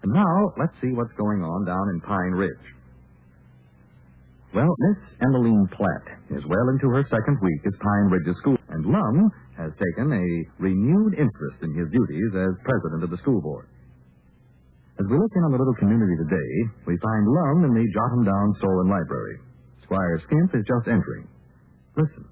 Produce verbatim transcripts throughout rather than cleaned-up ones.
And now, let's see what's going on down in Pine Ridge. Well, Miss Emmeline Platt is well into her second week as Pine Ridge's school, and Lum has taken a renewed interest in his duties as president of the school board. As we look in on the little community today, we find Lum in the Jotham Down store and library. Squire Skimp is just entering. Listen.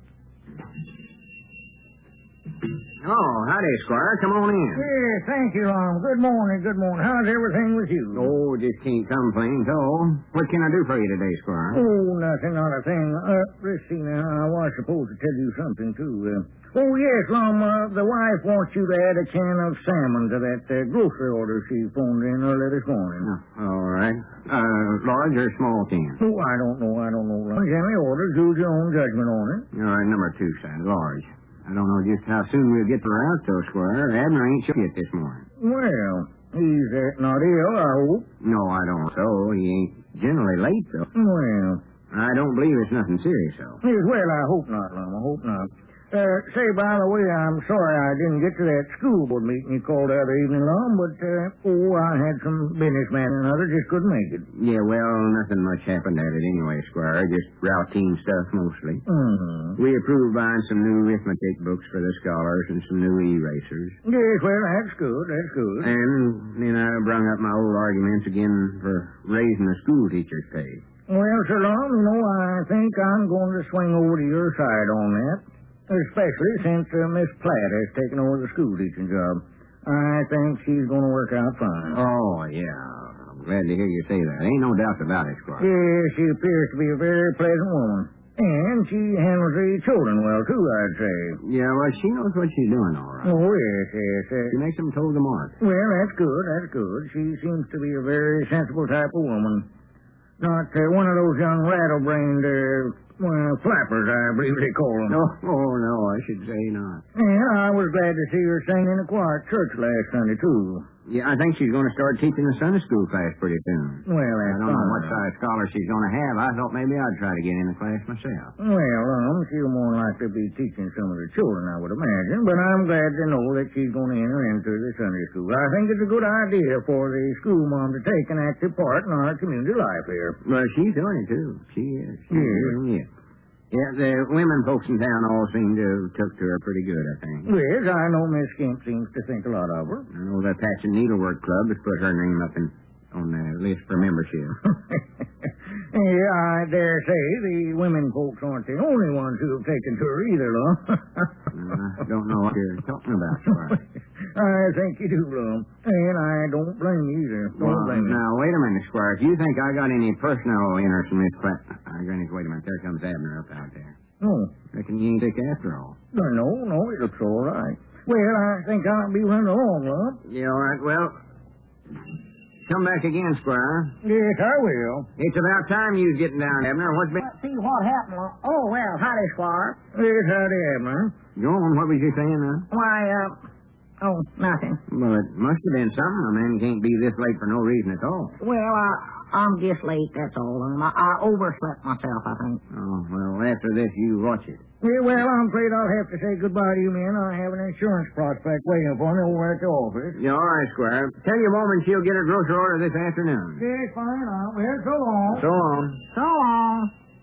Oh, howdy, Squire. Come on in. Yeah, thank you, Lum. Good morning, good morning. How's everything with you? Oh, just can't complain, so what can I do for you today, Squire? Oh, nothing, not a thing. Uh, let's see now. I was supposed to tell you something, too. Uh, oh, yes, Lum, uh, the wife wants you to add a can of salmon to that uh, grocery order she phoned in early this morning. Oh, all right. Uh, large or small can? Oh, I don't know, I don't know, Lum. Generally orders, use your own judgment on it. All right, number two, size, large. I don't know just how soon we'll get to her house, though, Squire. Abner ain't sure yet this morning. Well, he's uh, not ill, I hope. No, I don't. So he ain't generally late, though. Well, I don't believe it's nothing serious, though. yes, well, I hope not, Lum. I hope not. Uh, say, by the way, I'm sorry I didn't get to that school board meeting you called the other evening, Lum, but, uh, oh, I had some business man and others, just couldn't make it. Yeah, well, nothing much happened at it anyway, Squire. Just routine stuff, mostly. Mm-hmm. We approved buying some new arithmetic books for the scholars and some new erasers. Yes, well, that's good, that's good. And then I brung up my old arguments again for raising the school teacher's pay. Well, Sir Lum, you know, I think I'm going to swing over to your side on that. Especially since uh, Miss Platt has taken over the school teaching job. I think she's going to work out fine. Oh, yeah. I'm glad to hear you say that. Ain't no doubt about it, Squire. Yes, she appears to be a very pleasant woman. And she handles the children well, too, I'd say. Yeah, well, she knows what she's doing, all right. Oh, yes, yes. Uh, She makes them toe the mark. well, that's good, that's good. She seems to be a very sensible type of woman. Not uh, one of those young rattle-brained, uh, well, flappers, I believe they call them. No, oh, no, I should say not. And I was glad to see her sing in the choir at church last Sunday, too. Yeah, I think she's going to start teaching the Sunday school class pretty soon. Well, I that's don't know fine. what size scholar she's going to have. I thought maybe I'd try to get in the class myself. Well, um, she'll more likely be teaching some of the children, I would imagine, but I'm glad to know that she's going to enter into the Sunday school. I think it's a good idea for the school mom to take an active part in our community life here. Well, she's doing it, too. She is. She's Yeah. doing it. Yeah, the women folks in town all seem to have took to her pretty good, I think. Yes, I know Miss Skimp seems to think a lot of her. I know the Patch and Needlework Club has put her name up in, on the list for membership. Yeah, I dare say the women folks aren't the only ones who have taken to her either, Lum. I don't know what you're talking about, Squire. I think you do, Lum. And I don't blame you either. Don't Well, blame you. now, wait a minute, Squire. If you think I got any personal interest in Miss Platt... I granted, wait a minute. There comes Abner up out there. Oh, Reckon you ain't sick after all. no, no, it looks all right. Well, I think I'll be running along, Lum. Yeah, all right. Well, come back again, Squire. Yes, I will. It's about time you was getting down, Abner. What's been... See what happened. Oh, well, howdy, Squire. Yes, howdy, Abner. Go on. What was you saying now? Why, uh, oh, nothing. Well, it must have been something. A man can't be this late for no reason at all. Well, I, I'm just late, that's all. Um, I, I overslept myself, I think. Oh, well, after this, you watch it. Yeah, well, I'm afraid I'll have to say goodbye to you, men. I have an insurance prospect waiting for me over at the office. Yeah, all right, Squire. Tell your woman she'll get her grocery order this afternoon. Yes, fine. I'll well, so long. So long. So long.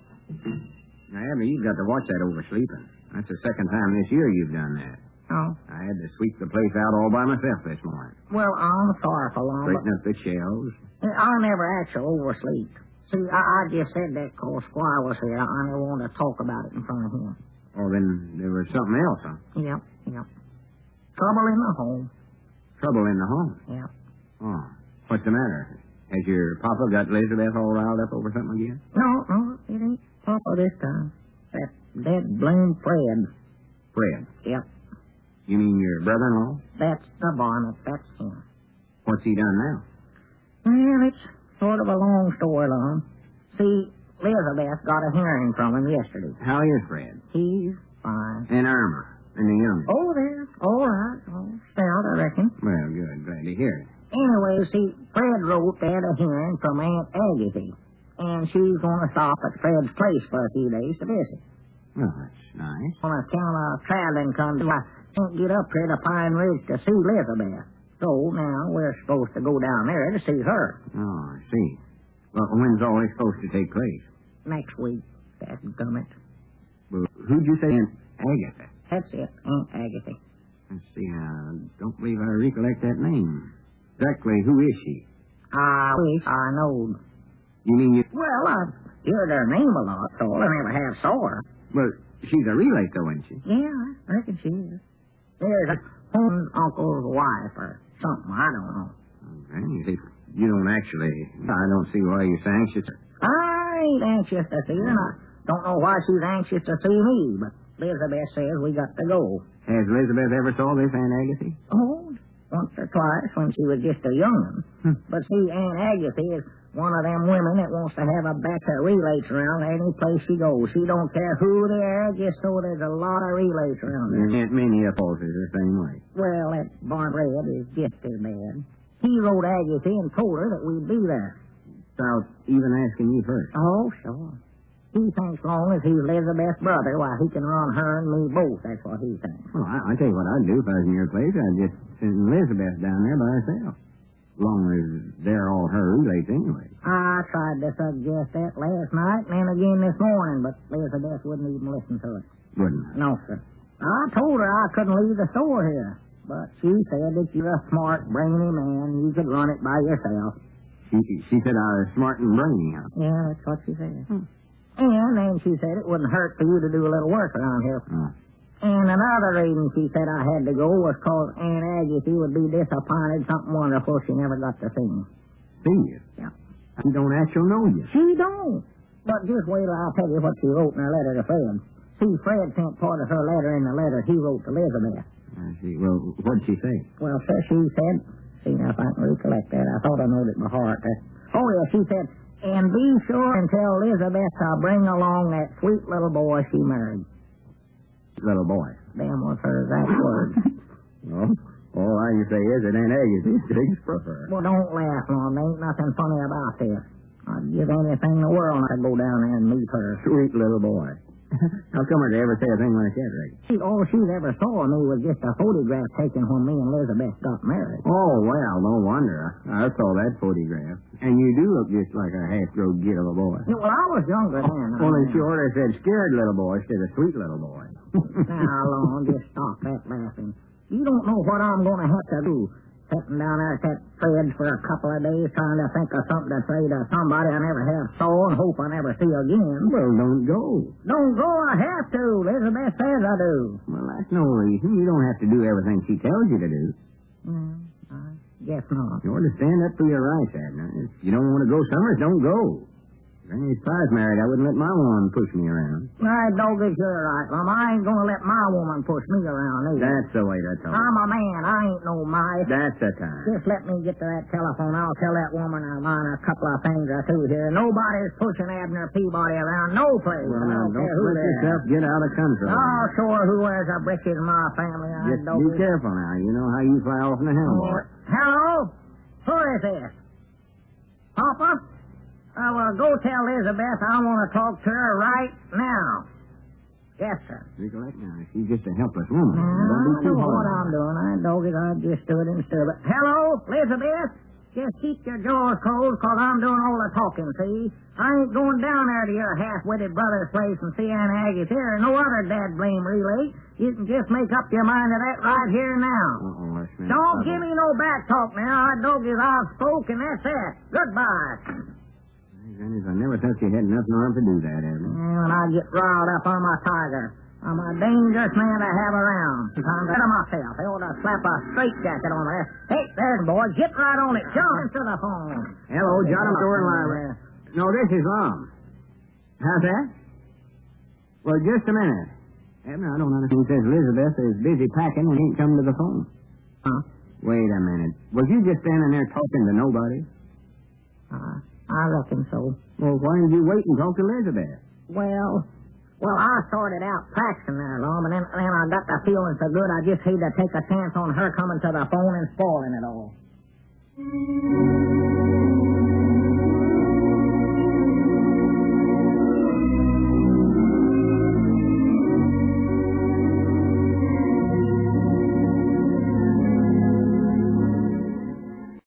Now, Abner, you've got to watch that oversleeping. That's the second time this year you've done that. Oh. I had to sweep the place out all by myself this morning. Well, I'm sorry for long, Straighten up the shelves. but I never actually oversleep. See, I, I just said that because Squire was here. I never wanted to talk about it in front of him. Oh, then there was something else, huh? Yep, yep. Trouble in the home. Trouble in the home. Yep. Oh, what's the matter? Has your papa got Elizabeth all riled up over something again? No, no, it ain't Papa this time. That dead blame Fred. Fred? Yep. You mean your brother-in-law? That's the varmint. That's him. What's he done now? Well, it's sort of a long story, Lum. See, Elizabeth got a hearing from him yesterday. How is Fred? He's fine. And Irma? And the young? Oh, there. All right. Oh, stout, I reckon. Well, good. Glad to hear it. Anyway, see, Fred wrote that a hearing from Aunt Agatha, and she's going to stop at Fred's place for a few days to visit. Well, that's nice. On account of traveling comes, I can't get up here to Pine Ridge to see Elizabeth. So now we're supposed to go down there to see her. Oh, I see. Well, when's all this supposed to take place? Next week, dadgummit. Well, who'd you say? Aunt Agatha. That's it, Aunt Agatha. Let's see, I don't believe I recollect that name. Exactly who is she? I wish I knowed. You mean you... Well, I've heard her name a lot, so I never have saw her. Well, she's a relay, though, isn't she? Yeah, I reckon she is. There's a Holmes' uncle's wife or something, I don't know. Okay, you see, you don't actually... I don't see why you're so anxious. I ain't anxious to see her, and I don't know why she's anxious to see me, but Elizabeth says we got to go. Has Elizabeth ever saw this Aunt Agatha? Oh, once or twice when she was just a young'un. Hmm. But see, Aunt Agatha is one of them women that wants to have a batch of relays around any place she goes. She don't care who they are, just so there's a lot of relays around her. Aunt Minnie upholds her the same way. Well, that Barn Red is just as bad. He wrote Agatha and told her that we'd be there. Without even asking you first. Oh, sure. He thinks long as he's Elizabeth's brother, why, he can run her and me both. That's what he thinks. Well, I, I tell you what I'd do if I was in your place. I'd just send Elizabeth down there by herself. As long as they're all her relays anyway. I tried to suggest that last night and then again this morning, but Elizabeth wouldn't even listen to it. Wouldn't I? No, sir. I told her I couldn't leave the store here, but she said that you're a smart, brainy man, you could run it by yourself. She, she said I was smart and brainy, huh? Yeah, that's what she said. Hmm. And then she said it wouldn't hurt for you to do a little work around here. Oh. And another reason she said I had to go was because Aunt Agatha would be disappointed something wonderful she never got to see. See you? Yeah. She don't actually know you. She don't. But just wait till I tell you what she wrote in her letter to Fred. See, Fred sent part of her letter in the letter he wrote to Elizabeth. I see. Well, what'd she say? Well, sir, she said, see now if I can recollect that. I thought I knowed it by heart. Oh, yeah, she said, and be sure and tell Elizabeth I'll bring along that sweet little boy she married. Little boy. Them was her exact words. Well, all I can say is that Aunt Agatha digs for her. Well, don't laugh, Mom. There ain't nothing funny about this. I'd give anything in the world I'd go down there and meet her. Sweet little boy. How come her to ever say a thing like that, Rick? See, all she ever saw of me was just a photograph taken when me and Elizabeth got married. Oh, well, no wonder. I saw that photograph. And you do look just like a half-grown git of a boy. Yeah, well, I was younger then. Well, then she ordered said scared little boy instead of sweet little boy. Now, Lon, just stop that laughing. You don't know what I'm going to have to do. Sitting down there at that Fred's for a couple of days trying to think of something to say to somebody I never have saw and hope I never see again. Well, don't go. Don't go, I have to. Elizabeth says I do. Well, that's no reason. You don't have to do everything she tells you to do. Mm, I guess not. You ought to stand up for your rights, Abner. If you don't want to go somewhere, don't go. If any spies married, I wouldn't let my woman push me around. I don't get you right, Mom. I ain't going to let my woman push me around either. That's the way to talk. I'm a man. I ain't no mice. That's the time. Just let me get to that telephone. I'll tell that woman of mine a couple of things or two here. Nobody's pushing Abner Peabody around no place. Well, now, I don't care who let they are. yourself get out of control. Oh, sure, who wears a breeches in my family? I Just don't be get- careful now. You know how you fly off in the helm, boy. Hello? Who is this? Papa? Uh, well, go tell Elizabeth I want to talk to her right now. Yes, sir. Recollect now, she's just a helpless woman. Now, Don't I be too know hard what on I'm her. doing. I dog it. I just stood and stood it. Hello, Elizabeth? Just keep your jaws closed, because I'm doing all the talking, see? I ain't going down there to your half-witted brother's place and see Aunt Agatha or no other dad-blame relay. You can just make up your mind to that right here now. Uh-oh, let's make Don't trouble. give me no back talk now. I dog it. I've spoke, and that's it. Goodbye. Granny, I never thought you had enough nerve to do that, Abner. When I get riled up on my tiger, I'm a dangerous man to have around. I'm better myself. They ought to slap a straitjacket on there. Hey, there, boy, get right on it. Jump into the phone. Hello, John, I'm Door Library. No, this is Lum. How's that? Well, just a minute. Abner, I don't understand. He says Elizabeth is busy packing and ain't come to the phone. Huh? Wait a minute. Was you just standing there talking to nobody? Uh, I reckon so. Well, why didn't you wait and talk to Elizabeth? Well, well, I started out practicing there, Lum, and then, then I got the feeling so good I just hate to take a chance on her coming to the phone and spoiling it all.